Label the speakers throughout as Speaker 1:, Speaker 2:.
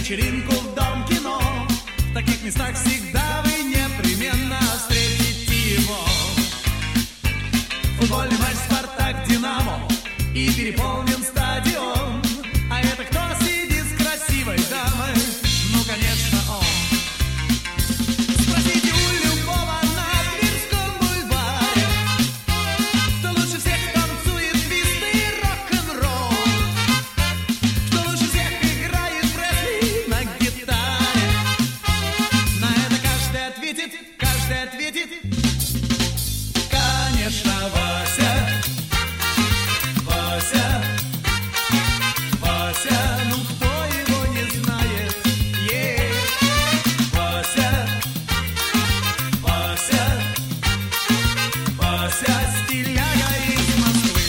Speaker 1: вечеринку в Дом кино. В таких местах всегда вы непременно встретите его. Футбольный матч «Спартак-Динамо» и переполнен стадион. А это кто сидит с красивой дамой? Ну, конечно, он. Спросите у любого на Тверском бульваре, кто лучше всех танцует твист и рок-н-ролл, кто лучше всех играет Пресли на гитаре. На это каждый ответит, конечно, Вася. Вася, Вася, ну кто его не знает? Вася, Вася, Вася, стиляга из Москвы.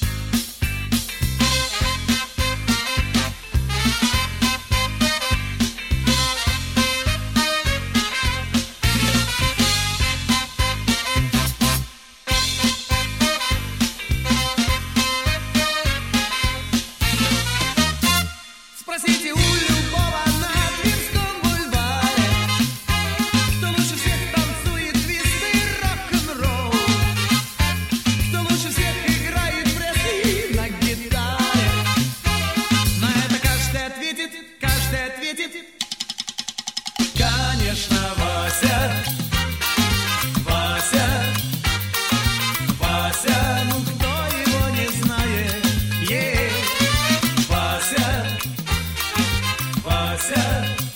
Speaker 1: Спросите у любого на Тверском бульваре, кто лучше всех танцует твист и рок-н-ролл, кто лучше всех играет Пресли на гитаре. На это каждый ответит, конечно, Вася. Вася, Вася, ну кто его не знает? Вася, Вася.